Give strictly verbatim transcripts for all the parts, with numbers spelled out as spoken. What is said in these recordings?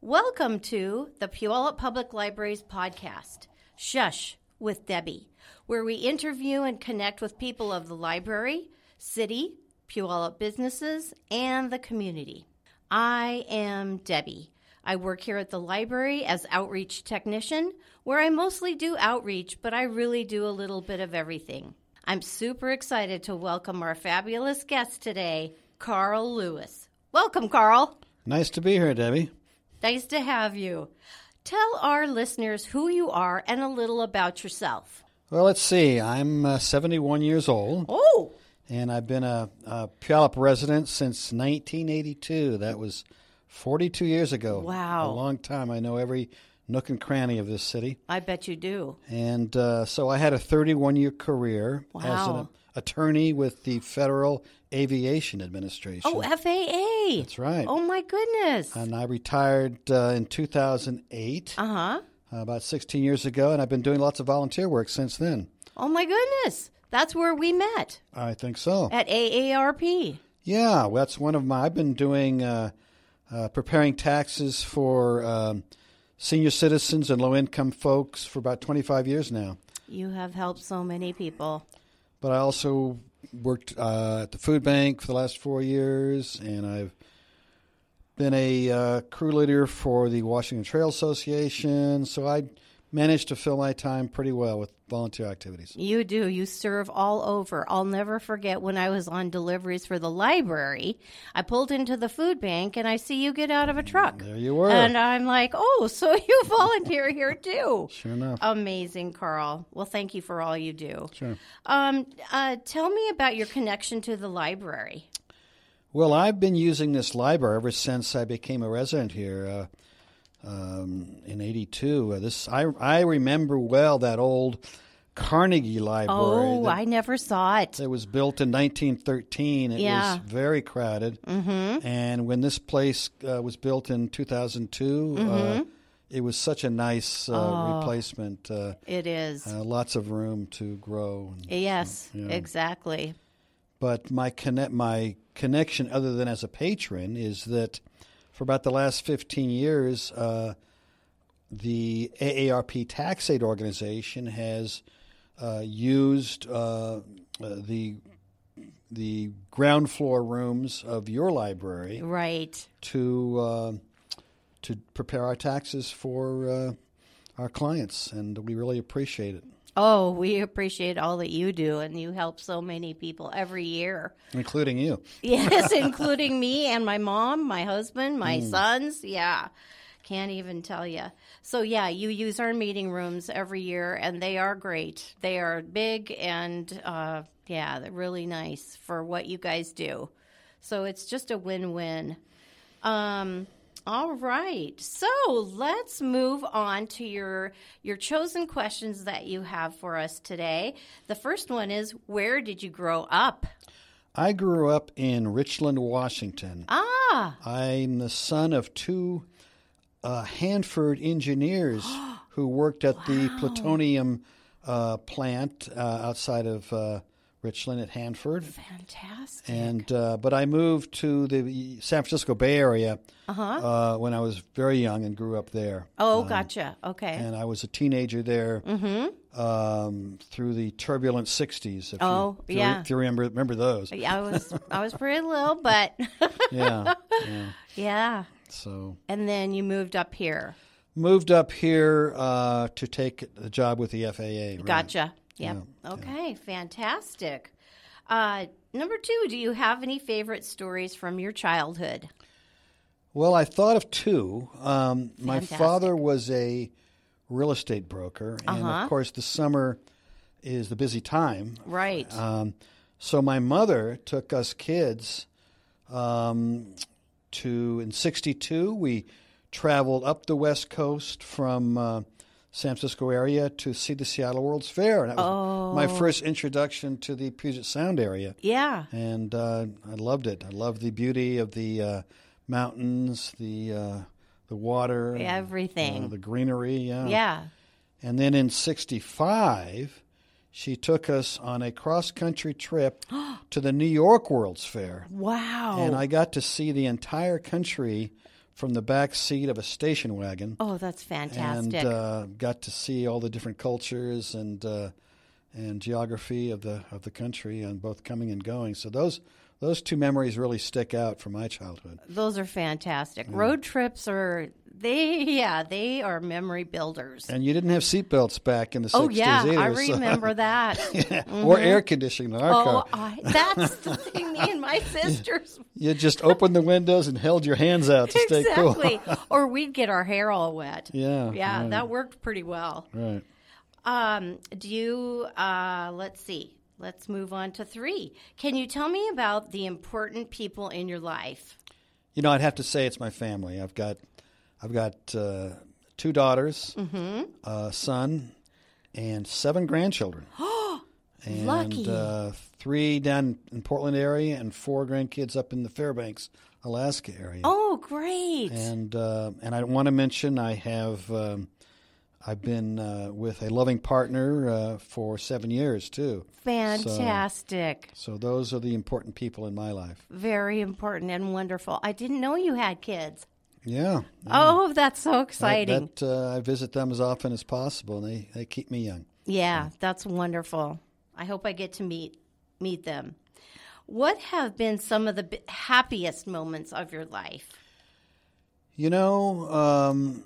Welcome to the Puyallup Public Library's podcast, Shush with Debbie, where we interview and connect with people of the library, city, Puyallup businesses, and the community. I am Debbie. I work here at the library as outreach technician, where I mostly do outreach, but I really do a little bit of everything. I'm super excited to welcome our fabulous guest today, Carl Lewis. Welcome, Carl. Nice to be here, Debbie. Nice to have you. Tell our listeners who you are and a little about yourself. Well, let's see. I'm uh, seventy-one years old. Oh! And I've been a, a Puyallup resident since nineteen eighty-two. That was forty-two years ago. Wow. A long time. I know every nook and cranny of this city. I bet you do. And uh, so I had a thirty-one-year career wow. as an attorney with the Federal Aviation Administration. Oh, F A A. That's right. Oh, my goodness. And I retired uh, in two thousand eight. Uh-huh. Uh, about sixteen years ago, and I've been doing lots of volunteer work since then. Oh, my goodness. That's where we met. I think so. At A A R P. Yeah, well, that's one of my, I've been doing, uh, uh, preparing taxes for um, senior citizens and low-income folks for about twenty-five years now. You have helped so many people. But I also worked uh, at the food bank for the last four years, and I've been a uh, crew leader for the Washington Trail Association, so I managed to fill my time pretty well with volunteer activities. You do. You serve all over. I'll never forget when I was on deliveries for the library. I pulled into the food bank, and I see you get out of a truck. There you were. And I'm like, oh, so you volunteer here too. Sure enough. Amazing, Carl. Well, thank you for all you do. Sure. Um, uh, tell me about your connection to the library. Well, I've been using this library ever since I became a resident here uh, um, in eighty-two. Uh, this I I remember well that old Carnegie Library. Oh, that, I never saw it. It was built in nineteen thirteen. It yeah. was very crowded. Mm-hmm. And when this place uh, was built in two thousand two, mm-hmm. uh, it was such a nice uh, oh, replacement. Uh, it is. Uh, lots of room to grow. And, yes, you know. exactly. But my connect, my connection, other than as a patron, is that for about the last fifteen years, uh, the A A R P Tax Aid Organization has uh, used uh, uh, the the ground floor rooms of your library, right, to uh, to prepare our taxes for uh, our clients, and we really appreciate it. Oh, we appreciate all that you do, and you help so many people every year. Including you. Yes, including me and my mom, my husband, my mm. sons. Yeah, can't even tell you. So, yeah, you use our meeting rooms every year, and they are great. They are big and, uh, yeah, they're really nice for what you guys do. So it's just a win-win. Um All right, so let's move on to your your chosen questions that you have for us today. The first one is, where did you grow up? I grew up in Richland, Washington. Ah. I'm the son of two uh, Hanford engineers who worked at wow. the plutonium uh, plant uh, outside of uh, Richland at Hanford. Fantastic. And uh, but I moved to the San Francisco Bay Area uh-huh. uh, when I was very young and grew up there. Oh, um, gotcha. Okay. And I was a teenager there mm-hmm. um, through the turbulent sixties. If oh, you, if yeah. You, if you remember, remember those. I was I was pretty little, but yeah, yeah. Yeah. So. And then you moved up here. Moved up here uh, to take the job with the F A A. Right? Gotcha. Yep. Yeah. Okay, fantastic. Uh, number two, do you have any favorite stories from your childhood? Well, I thought of two. Um, my Fantastic. father was a real estate broker, and Uh-huh. of course the summer is the busy time. Right. Um, so my mother took us kids um, to, in sixty-two, we traveled up the West Coast from uh, San Francisco area to see the Seattle World's Fair. And that was oh. my first introduction to the Puget Sound area. Yeah. And uh, I loved it. I loved the beauty of the uh, mountains, the uh, the water. Everything. Uh, the greenery, yeah. Yeah. And then in sixty-five, she took us on a cross-country trip to the New York World's Fair. Wow. And I got to see the entire country from the back seat of a station wagon. Oh, that's fantastic. And uh, got to see all the different cultures and uh, and geography of the of the country, and both coming and going. So those those two memories really stick out from my childhood. Those are fantastic. Yeah. Road trips are they yeah they are memory builders. And you didn't have seatbelts back in the Oh sixties yeah, either. I so- remember that. yeah. Mhm. Or air conditioning in our Oh, car. I, that's the thing. Me and my sisters. You just opened the windows and held your hands out to stay cool. Exactly. Or we'd get our hair all wet. Yeah. Yeah, right, that worked pretty well. right. Um, do you, uh, let's see, let's move on to three. Can you tell me about the important people in your life? You know, I'd have to say it's my family. I've got, I've got uh, two daughters, Mm-hmm. a son, and seven grandchildren. and, Lucky. Uh, three down in Portland area and four grandkids up in the Fairbanks, Alaska area. Oh, great. And uh, and I want to mention I have um, I've been uh, with a loving partner uh, for seven years too. Fantastic. So, so those are the important people in my life. Very important and wonderful. I didn't know you had kids. Yeah. Oh, that's so That- exciting. That, uh, I visit them as often as possible, and they, they keep me young. Yeah, that's wonderful. I hope I get to meet meet them. What have been some of the b- happiest moments of your life? You know, um,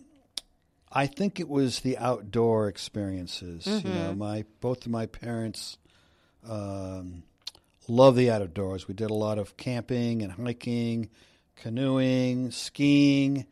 I think it was the outdoor experiences. Mm-hmm. You know, my both of my parents um, love the outdoors. We did a lot of camping and hiking, canoeing, skiing,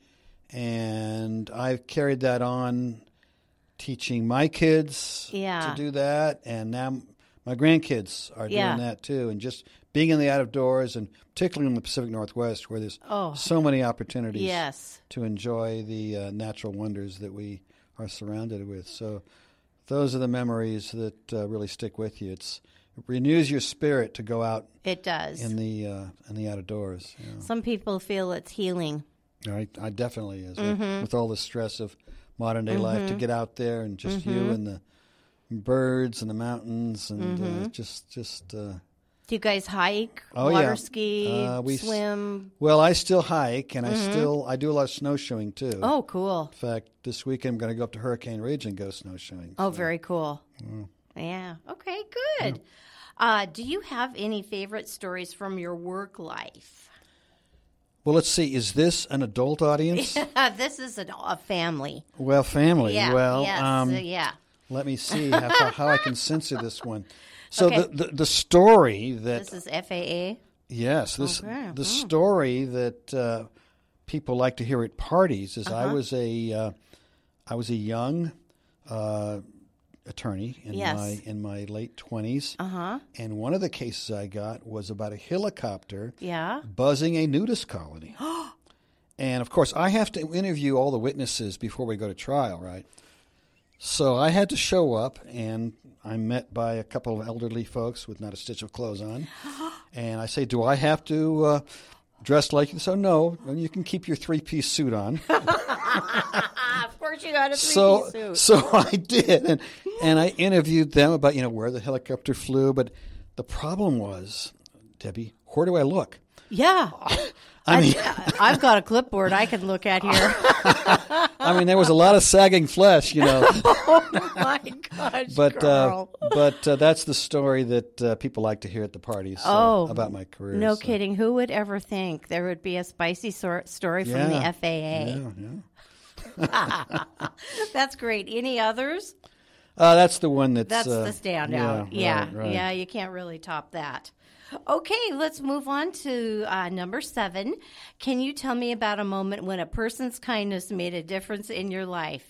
and I've carried that on, teaching my kids Yeah. to do that, and now my grandkids are Yeah. doing that too, and just being in the outdoors, and particularly in the Pacific Northwest, where there's Oh. so many opportunities Yes. to enjoy the uh, natural wonders that we are surrounded with. So those are the memories that uh, really stick with you. It's, it renews your spirit to go out It does. in the uh, in the outdoors. You know. Some people feel it's healing. I, I definitely is. Mm-hmm. With all the stress of modern day life, to get out there and just you Mm-hmm. and the birds and the mountains and Mm-hmm. uh, just just. Uh, Do you guys hike, Oh, water yeah. ski, Uh, we s- swim? well, I still hike, and I still I do a lot of snowshoeing too. Mm-hmm. Oh, cool. In fact, this weekend I'm going to go up to Hurricane Ridge and go snowshoeing. Oh, so. very cool. Yeah. Okay, good. Uh, do you have any favorite stories from your work life? Well, let's see. Is this an adult audience? This is a, a family. Well, family. Yeah. Well, yes. um, uh, yeah. let me see how, how I can censor this one. So Okay. the, the the story that This is F A A. yes, this Okay. the Mm. story that uh, people like to hear at parties is I Uh-huh. was a uh, I was a young uh, attorney in Yes. my in my late twenties, Uh huh. and one of the cases I got was about a helicopter Yeah. buzzing a nudist colony. And of course, I have to interview all the witnesses before we go to trial, right? So I had to show up, and I'm met by a couple of elderly folks with not a stitch of clothes on. And I say, do I have to uh, dress like you? So no, you can keep your three-piece suit on. Ah, of course you got a three-piece so suit. so I did, and and I interviewed them about you know where the helicopter flew. But the problem was, Debbie, where do I look? Yeah. I mean, I've got a clipboard I can look at here. I mean, there was a lot of sagging flesh, you know. Oh, my gosh, But uh, girl. but uh, that's the story that uh, people like to hear at the parties uh, Oh, about my career. No so. kidding. Who would ever think there would be a spicy sor- story from the Yeah. F A A? Yeah, yeah. That's great. Any others? Uh, that's the one that's That's uh, the standout. Yeah, right, right. yeah, you can't really top that. Okay, let's move on to uh, number seven. Can you tell me about a moment when a person's kindness made a difference in your life?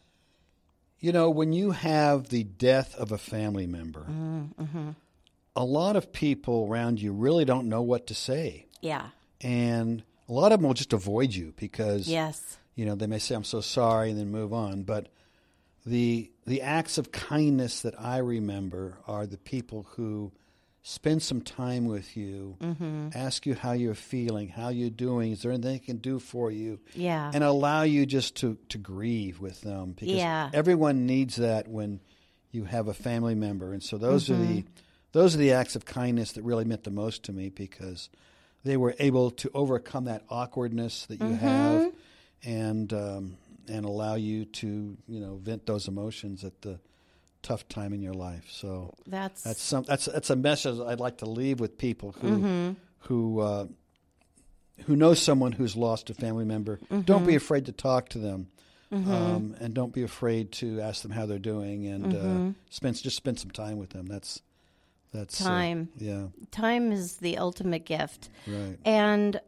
You know, when you have the death of a family member, Mm-hmm. a lot of people around you really don't know what to say, Yeah. and a lot of them will just avoid you because Yes. you know they may say, "I'm so sorry," and then move on. But the the acts of kindness that I remember are the people who spend some time with you, Mm-hmm. ask you how you're feeling, how you're doing, is there anything they can do for you, Yeah. and allow you just to, to grieve with them. Because Yeah. everyone needs that when you have a family member. And so those are the those are the acts of kindness that really meant the most to me because they were able to overcome that awkwardness that you mm-hmm. have, and um, and allow you to you know vent those emotions at the tough time in your life. So that's that's some that's that's a message I'd like to leave with people who mm-hmm. who uh, who know someone who's lost a family member. Mm-hmm. Don't be afraid to talk to them. Mm-hmm. Um, and don't be afraid to ask them how they're doing, and mm-hmm. uh, spend just spend some time with them. That's that's time. Uh, yeah, time is the ultimate gift. Right. And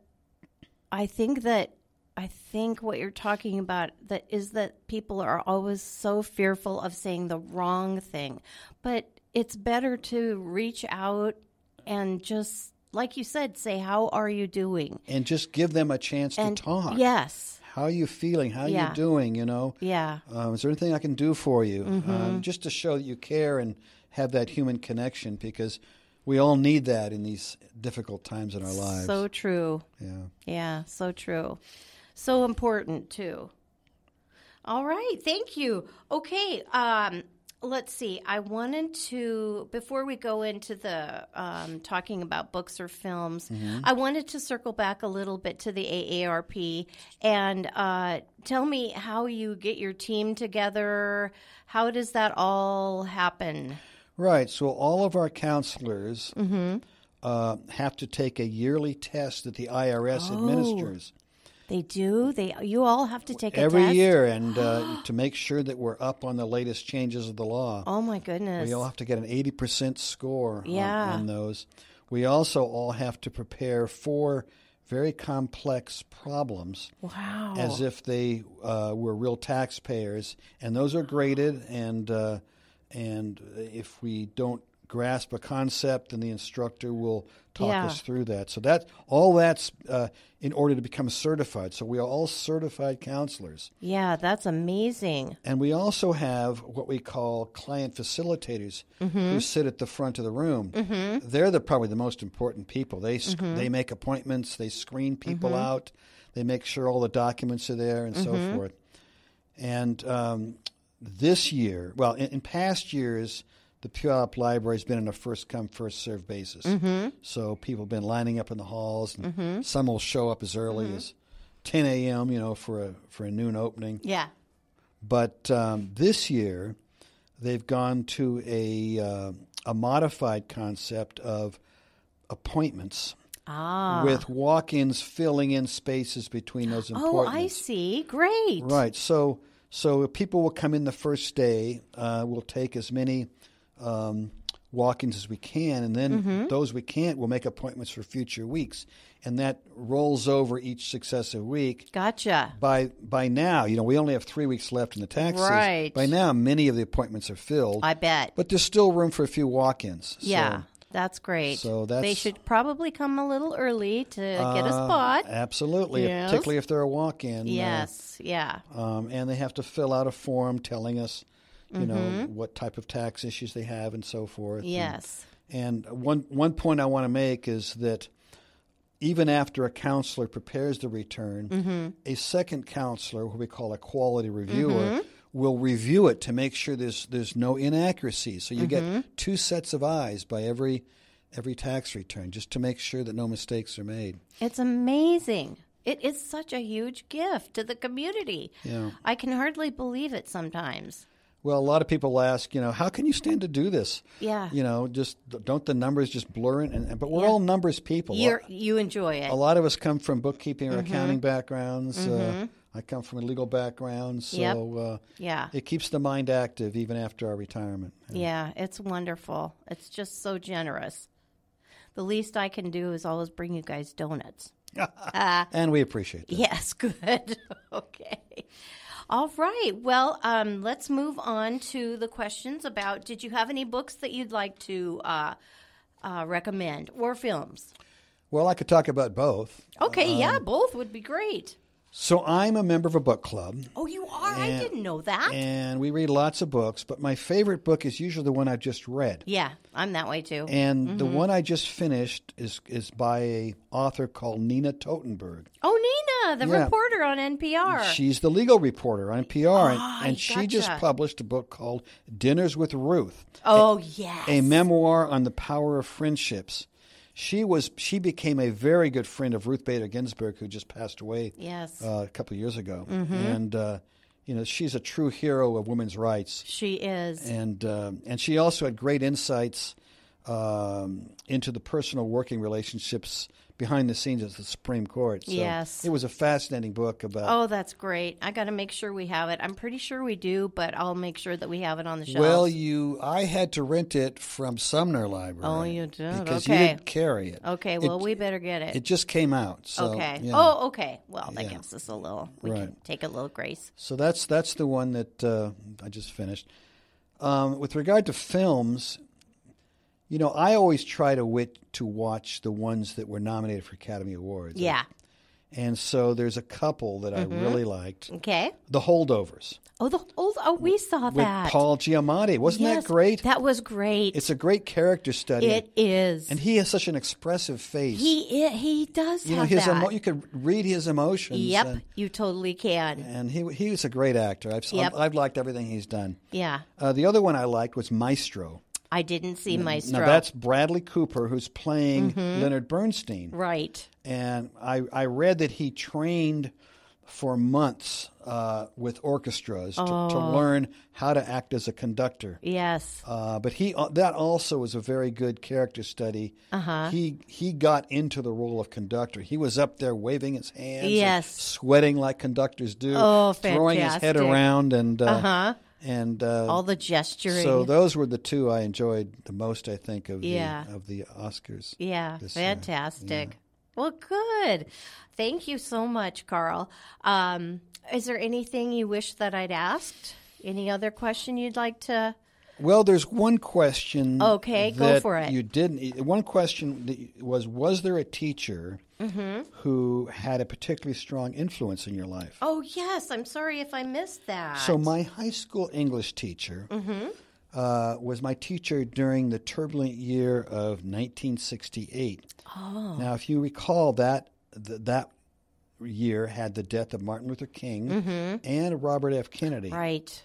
I think that I think what you're talking about that is that people are always so fearful of saying the wrong thing, but it's better to reach out and just, like you said, say, "How are you doing?" and just give them a chance and, to talk. Yes. How are you feeling? How are yeah. you doing? You know? Yeah. Um, is there anything I can do for you? Mm-hmm. Um, just to show that you care and have that human connection, because we all need that in these difficult times in our lives. So true. Yeah. Yeah, so true. So important, too. All right. Thank you. Okay. Um, let's see. I wanted to, before we go into the um, talking about books or films, mm-hmm. I wanted to circle back a little bit to the A A R P and uh, tell me how you get your team together. How does that all happen? Right. So all of our counselors mm-hmm. uh, have to take a yearly test that the I R S oh. administers. They do? They you all have to take a every test? year, and uh, to make sure that we're up on the latest changes of the law. Oh, my goodness. We all have to get an eighty percent score yeah. on, on those. We also all have to prepare four very complex problems. Wow. As if they uh, were real taxpayers, and those are graded, and uh, and if we don't grasp a concept, then the instructor will talk yeah. us through that. So that all that's uh, in order to become certified. So we are all certified counselors. Yeah, that's amazing. And we also have what we call client facilitators mm-hmm. who sit at the front of the room. Mm-hmm. They're the probably the most important people. They sc- mm-hmm. they make appointments. They screen people mm-hmm. out. They make sure all the documents are there and mm-hmm. so forth. And um, this year, well, in, in past years, the Puyallup Library has been on a first-come, first-served basis. Mm-hmm. So people have been lining up in the halls, and mm-hmm. some will show up as early mm-hmm. as ten a.m., you know, for a for a noon opening. Yeah. But um, this year, they've gone to a uh, a modified concept of appointments ah. with walk-ins filling in spaces between those appointments. Oh, I see. Great. Right. So so people will come in the first day. Uh, we'll take as many um, walk-ins as we can, and then mm-hmm. those we can't, we'll make appointments for future weeks. And that rolls over each successive week. Gotcha. By by now, you know, we only have three weeks left in the tax season. Right. By now, many of the appointments are filled. I bet. But there's still room for a few walk-ins. Yeah, so, that's great. So that's, they should probably come a little early to uh, get a spot. Absolutely, yes. particularly if they're a walk-in. Yes, uh, yeah. Um, and they have to fill out a form telling us, you mm-hmm. know, what type of tax issues they have and so forth. Yes. And, and one one point I want to make is that even after a counselor prepares the return, mm-hmm. a second counselor, who we call a quality reviewer, mm-hmm. will review it to make sure there's there's no inaccuracies. So you mm-hmm. get two sets of eyes by every every tax return, just to make sure that no mistakes are made. It's amazing. It is such a huge gift to the community. Yeah. I can hardly believe it sometimes. Well, a lot of people ask, you know, how can you stand to do this? Yeah. You know, just don't the numbers just blur it? And, but we're yeah. all numbers people. You're, you enjoy it. A lot of us come from bookkeeping or mm-hmm. accounting backgrounds. Mm-hmm. Uh, I come from a legal background, so yep. uh, yeah. it keeps the mind active even after our retirement. Yeah, it's wonderful. It's just so generous. The least I can do is always bring you guys donuts. uh, and we appreciate that. Yes, good. Okay. All right. Well, um, let's move on to the questions about, did you have any books that you'd like to uh, uh, recommend or films? Well, I could talk about both. Okay, um, yeah, both would be great. So I'm a member of a book club. Oh, you are? And, I didn't know that. And we read lots of books, but my favorite book is usually the one I've just read. Yeah, I'm that way too. And mm-hmm. the one I just finished is is by a author called Nina Totenberg. Oh, Nina, the yeah. reporter on N P R. She's the legal reporter on N P R, oh, and, and gotcha. she just published a book called Dinners with Ruth. Oh, a, yes. A memoir on the power of friendships. she was she became a very good friend of Ruth Bader Ginsburg, who just passed away Yes. uh, a couple of years ago. Mm-hmm. And uh, you know, she's a true hero of women's rights. She is. And um, and she also had great insights um, into the personal working relationships behind the scenes at the Supreme Court. So Yes. it was a fascinating book about. Oh, that's great. I got to make sure we have it. I'm pretty sure we do, but I'll make sure that we have it on the shelves. Well, you, I had to rent it from Sumner Library. Oh, you did? Because Okay. you didn't carry it. Okay, well, It- we better get it. It just came out. So, okay. yeah. Oh, okay. Well, that Yeah. gives us a little, we Right. can take a little grace. So that's that's the one that uh, I just finished. Um, with regard to films, you know, I always try to wit to watch the ones that were nominated for Academy Awards. Yeah. And so there's a couple that I really liked. Okay. The Holdovers Oh, the old, oh, we saw with that. Paul Giamatti. Wasn't Yes, that great? That was great. It's a great character study. It is. And he has such an expressive face. he, i- he does you know, have his that. emo- you could read his emotions. Yep, And, you totally can. and he he was a great actor. I've Yep. I've liked everything he's done. Yeah. Uh, the other one I liked was Maestro. I didn't see Maestro. Now that's Bradley Cooper, who's playing Leonard Bernstein. Right. And I, I read that he trained for months uh, with orchestras to, to Oh. learn how to act as a conductor. Yes. Uh, but he uh, that also was a very good character study. Uh-huh. He he got into the role of conductor. He was up there waving his hands, and Yes. sweating like conductors do, Oh, throwing his head fantastic. around, and uh, Uh-huh. and uh, All the gesturing. so those were the two I enjoyed the most. I think of Yeah. the of the Oscars. Yeah, this year. fantastic. Well, good. Thank you so much, Carl. Um, is there anything you wish that I'd asked? Any other question you'd like to? Well, there's one question. Okay, go that for it. You didn't. One question that was: Was there a teacher Mm-hmm. who had a particularly strong influence in your life? Oh, yes. I'm sorry if I missed that. So my high school English teacher Mm-hmm. uh, was my teacher during the turbulent year of nineteen sixty-eight. Oh. Now, if you recall, that th- that year had the death of Martin Luther King and Robert F. Kennedy. Right.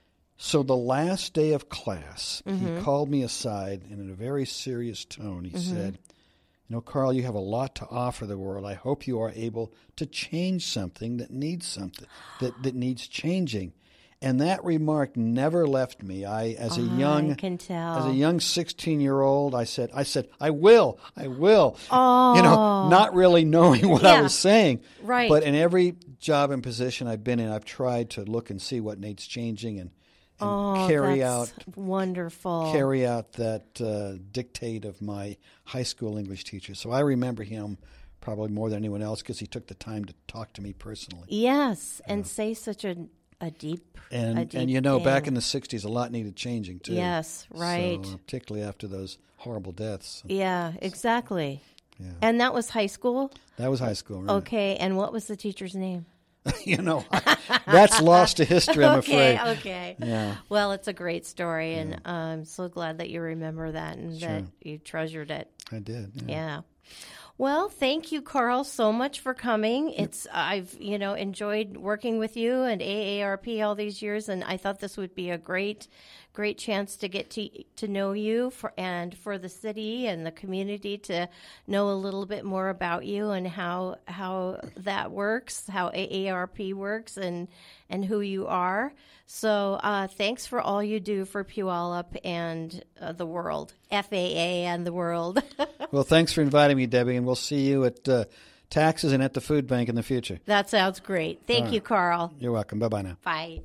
So the last day of class, Mm-hmm. he called me aside and in a very serious tone, he said, "You know, Carl, you have a lot to offer the world. I hope you are able to change something that needs something, that, that needs changing." And that remark never left me. I, as a young, I can tell. as a young sixteen-year-old, I said, I said, I will, I will. Oh. You know, not really knowing what Yeah. I was saying. Right. But in every job and position I've been in, I've tried to look and see what needs changing and, and oh, carry that's out wonderful. carry out that uh, dictate of my high school English teacher. So I remember him probably more than anyone else because he took the time to talk to me personally. Yes, and say such a a deep And a deep and you know, back thing. in the sixties, a lot needed changing too. Yes, right. So, uh, particularly after those horrible deaths. Yeah, exactly. Yeah. And that was high school? That was high school. Right? Okay, and what was the teacher's name? You know, that's lost to history, I'm okay, afraid. okay. Yeah. Well, it's a great story, and I'm so glad that you remember that and Sure. that you treasured it. I did. Yeah. Yeah. Well, thank you, Carl, so much for coming. It's I've you know enjoyed working with you and A A R P all these years, and I thought this would be a great, great chance to get to to know you for and for the city and the community to know a little bit more about you and how how that works, how A A R P works, and and who you are. So uh, thanks for all you do for Puyallup and uh, the world, F A A and the world. Well, thanks for inviting me, Debbie, and we'll see you at uh, taxes and at the food bank in the future. That sounds great. Thank you, Carl. You're welcome. Bye-bye now. Bye.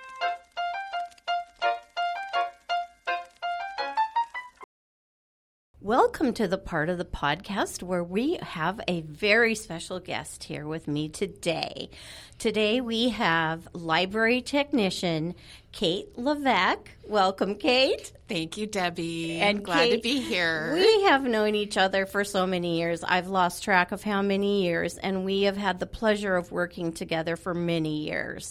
Welcome to the part of the podcast where we have a very special guest here with me today. Today we have library technician Kate Levesque. Welcome, Kate. Thank you, Debbie. And I'm glad Kate, to be here. We have known each other for so many years. I've lost track of how many years, and we have had the pleasure of working together for many years.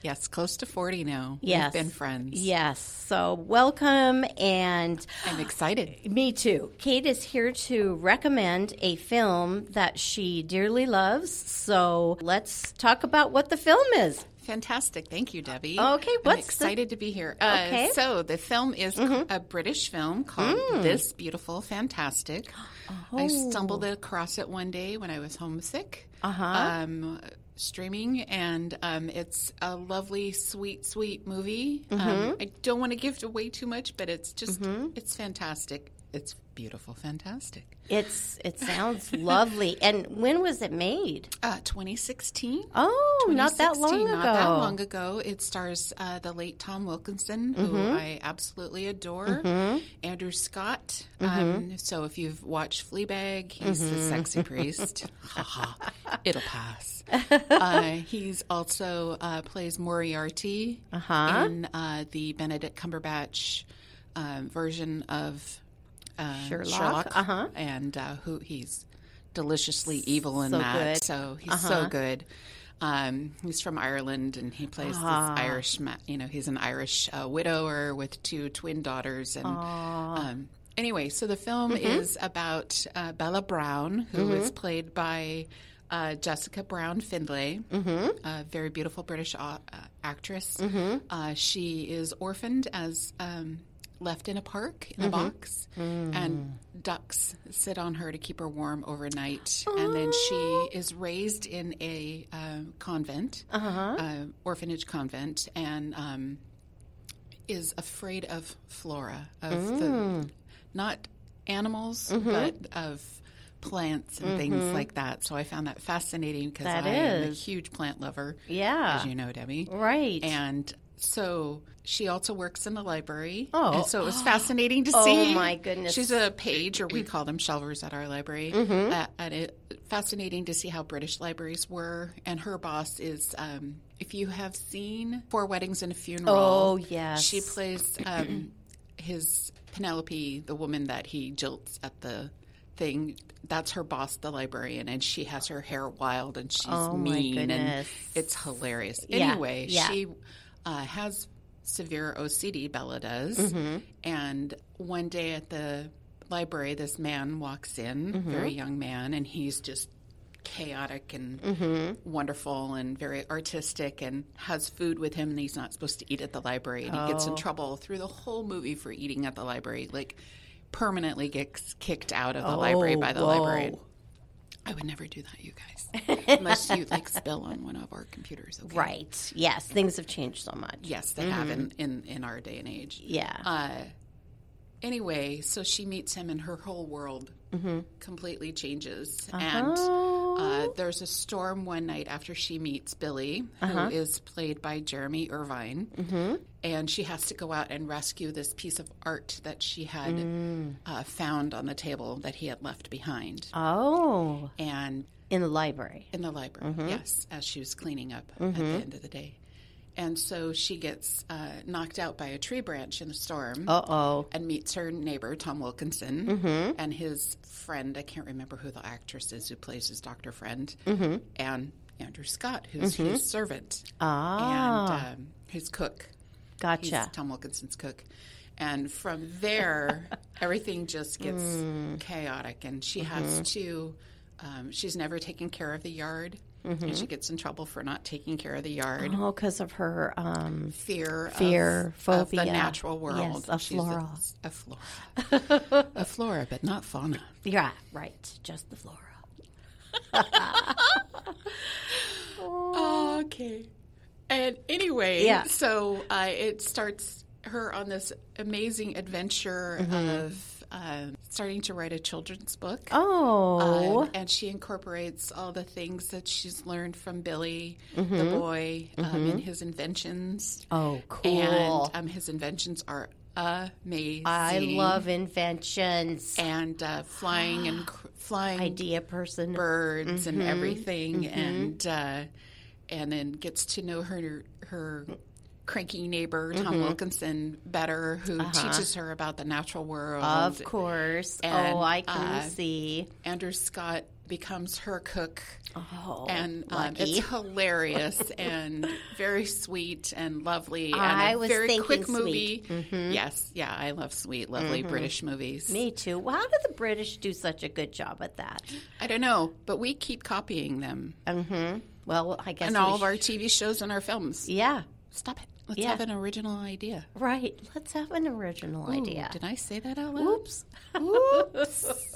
Yes, close to forty now. Yes. We've been friends. Yes. So welcome, and I'm excited. me too. Kate is here to recommend a film that she dearly loves. So let's talk about what the film is. Fantastic. Thank you, Debbie. Okay, I'm what's excited to be here. Uh, Okay. So the film is mm-hmm. a British film called This Beautiful Fantastic. Oh. I stumbled across it one day when I was homesick. Uh-huh. Um, streaming, and um, it's a lovely, sweet, sweet movie. Mm-hmm. Um, I don't want to give away too much, but it's just, Mm-hmm. it's fantastic. It's beautiful, fantastic. It's it sounds lovely. And when was it made? Uh, twenty sixteen. Oh, not that long ago. Not that long ago. It stars uh, the late Tom Wilkinson, who Mm-hmm. I absolutely adore. Andrew Scott. Mm-hmm. Um, so if you've watched Fleabag, he's the sexy priest. Ha ha. It'll pass. Uh, he's also uh, plays Moriarty Uh-huh. in uh, the Benedict Cumberbatch um, version of uh, Sherlock. Sherlock. Uh-huh. And uh, who he's deliciously evil in So that. good. So he's Uh-huh. so good. Um, he's from Ireland, and he plays Ah. this Irish. Ma- you know, he's an Irish uh, widower with two twin daughters. And um, anyway, so the film Mm-hmm. is about uh, Bella Brown, who is played by uh, Jessica Brown Findlay, Mm-hmm. a very beautiful British uh, actress. Uh, she is orphaned as. Um, left in a park in a box, and ducks sit on her to keep her warm overnight. And then she is raised in a uh, convent, uh, orphanage convent, and um, is afraid of flora, of the not animals, but of plants and things like that. So I found that fascinating because I That am a is. huge plant lover, Yeah. as you know, Debbie. Right. And so she also works in the library. Oh. And so it was fascinating to Oh, see. my goodness. She's a page, or we call them shelvers at our library. Uh, and it fascinating to see how British libraries were. And her boss is, um, if you have seen Four Weddings and a Funeral. Oh, yes. She plays um, his Penelope, the woman that he jilts at the thing. That's her boss, the librarian, and she has her hair wild, and she's Oh, my mean, and goodness. it's hilarious. Yeah, Anyway, yeah. she uh, has severe O C D, Bella does, Mm-hmm. and one day at the library, this man walks in, Mm-hmm. very young man, and he's just chaotic and Mm-hmm. wonderful and very artistic, and has food with him, and he's not supposed to eat at the library, and he gets in Oh. trouble through the whole movie for eating at the library, like permanently gets kicked out of the Oh, library by the whoa. librarian. I would never do that, you guys, unless you like spill on one of our computers. Okay? Right. Yes. Things have changed so much. Yes, they have in, in, in our day and age. Yeah. Uh, anyway, so she meets him, and her whole world completely changes. And uh, there's a storm one night after she meets Billy, who is played by Jeremy Irvine, and she has to go out and rescue this piece of art that she had uh, found on the table that he had left behind. Oh. And In the library. in the library, yes, as she was cleaning up at the end of the day. And so she gets uh, knocked out by a tree branch in a storm Uh-oh. and meets her neighbor, Tom Wilkinson, and his friend, I can't remember who the actress is who plays his doctor friend, and Andrew Scott, who's his servant, Ah. and um, his cook. Gotcha. He's Tom Wilkinson's cook. And from there, everything just gets chaotic, and she has to, um, she's never taken care of the yard, and she gets in trouble for not taking care of the yard. Oh, because of her um, Fear, Fear, of, of the phobia. natural world. Yes, a She's flora. A, a flora. a flora, but not fauna. Yeah, right. Just the flora. Okay. And anyway, Yeah. so uh, it starts her on this amazing adventure of um, starting to write a children's book. Oh. Um, and she incorporates all the things that she's learned from Billy, the boy, um, and his inventions. oh, cool. And um, his inventions are amazing. I love inventions. and uh, flying and cr- flying Idea person. birds and everything, and uh, and then gets to know her her cranky neighbor Tom Wilkinson better, who teaches her about the natural world. Of course. And, oh, I can uh, see. Andrew Scott becomes her cook. Oh, and um, lucky. it's hilarious and very sweet and lovely. I and a was very thinking quick sweet. movie. Mhm. Yes, yeah, I love sweet, lovely Mm-hmm. British movies. Me too. Well, how do the British do such a good job at that? I don't know, but we keep copying them Mm-hmm. Well, I guess and we all of sh- our T V shows and our films. Yeah, Stop it. Let's Yeah. have an original idea. right. Let's have an original Ooh, idea. Did I say that out loud? Oops. Oops.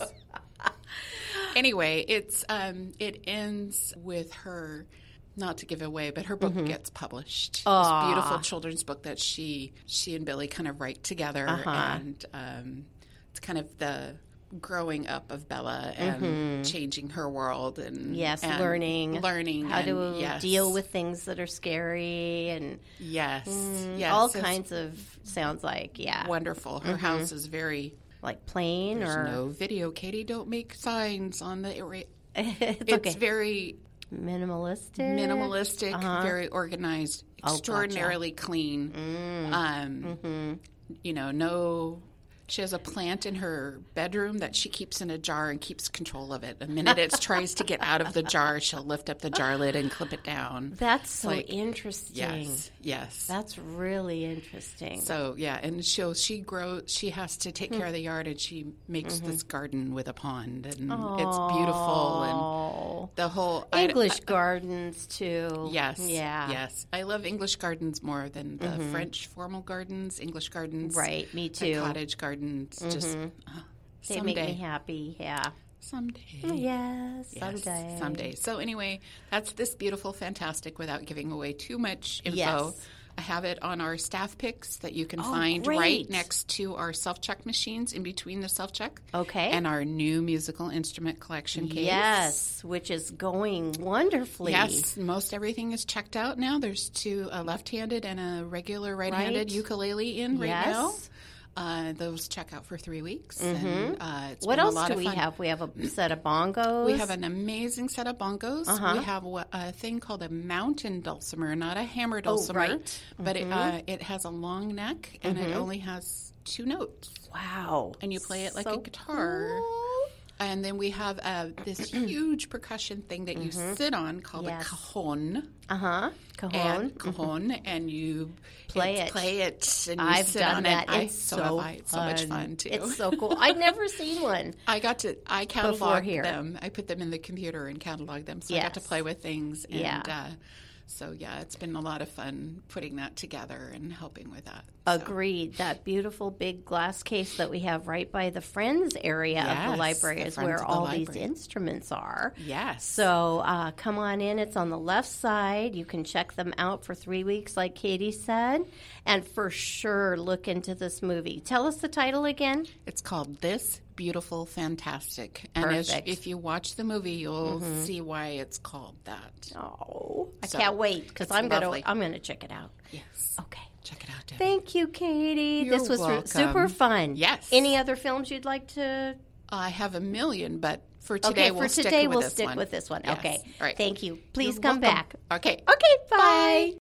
Anyway, it's um, it ends with her, not to give away, but her book gets published. Aw. This beautiful children's book that she she and Billy kind of write together, Uh-huh. and um, it's kind of the growing up of Bella and changing her world and Yes, and learning learning how and, to yes. deal with things that are scary and yes, yes, Mm, all it's kinds of sounds like yeah, wonderful. Her house is very. like plain There's or no video, Katie. Don't make signs on the. Era- it's, it's okay. very Minimalistic. minimalistic, Uh-huh. very organized, Oh, gotcha. extraordinarily clean. Mm. Um, Mm-hmm. You know, no. She has a plant in her bedroom that she keeps in a jar and keeps control of it. The minute it tries to get out of the jar, she'll lift up the jar lid and clip it down. That's so like- interesting. Yes, yes. That's really interesting. So yeah, and she'll she grows. She has to take care of the yard, and she makes this garden with a pond, and it's beautiful, and Oh. the whole I- English gardens too. Yes. Yeah. Yes. I love English gardens more than the French formal gardens. English gardens. Right. Me The too. cottage gardens. Just uh, They someday. make me happy. Yeah. Someday. Yes. Yes, Someday. Someday. So anyway, that's this beautiful, fantastic. Without giving away too much info, Yes. I have it on our staff picks that you can Oh, find great. right next to our self-check machines, in between the self-check. Okay. And our new musical instrument collection case. Yes, which is going wonderfully. Yes, most everything is checked out now. There's two, a left-handed and a regular right-handed Right. ukulele in right Yes. now. Uh, those check out for three weeks. And, uh, it's What been else a lot do of we fun. have? We have a set of bongos. We have an amazing set of bongos. Uh-huh. We have a, a thing called a mountain dulcimer, not a hammer Oh, dulcimer, right. but it, uh, it has a long neck and it only has two notes. Wow. And you play it like So a guitar. cool. And then we have uh, this huge percussion thing that you sit on called Yes. a cajon. Uh-huh. Cajon. And cajon, and you Play it's- it. Play it, and you I've sit done on that. it. I, It's so, so have I. It's so much fun. fun too. It's so cool. I'd never seen one. I got to I Before cataloged here. them. I put them in the computer and cataloged them, so I got to Yes. play with things. And, Yeah. Uh, so yeah, it's been a lot of fun putting that together and helping with that. So, Agreed. That beautiful big glass case that we have right by the Friends area of Yes, the library the is Friends where of the all these library. instruments are. Yes. So uh, come on in. It's on the left side. You can check them out for three weeks, like Katie said. And for sure, look into this movie. Tell us the title again. It's called This Beautiful Fantastic. And as, Perfect. if you watch the movie, you'll see why it's called that. Oh, I So, can't wait because it's I'm gonna lovely. I'm gonna check it out. Yes. Okay. Check it out, Debbie. Thank you, Katie. You're this was re- welcome. super fun. Yes. Any other films you'd like to? I have a million, but for today, Okay, we'll for stick today with we'll this stick one. with this one. Yes. Okay. All right. Thank you. Please You're come welcome. back. Okay. Okay. Bye.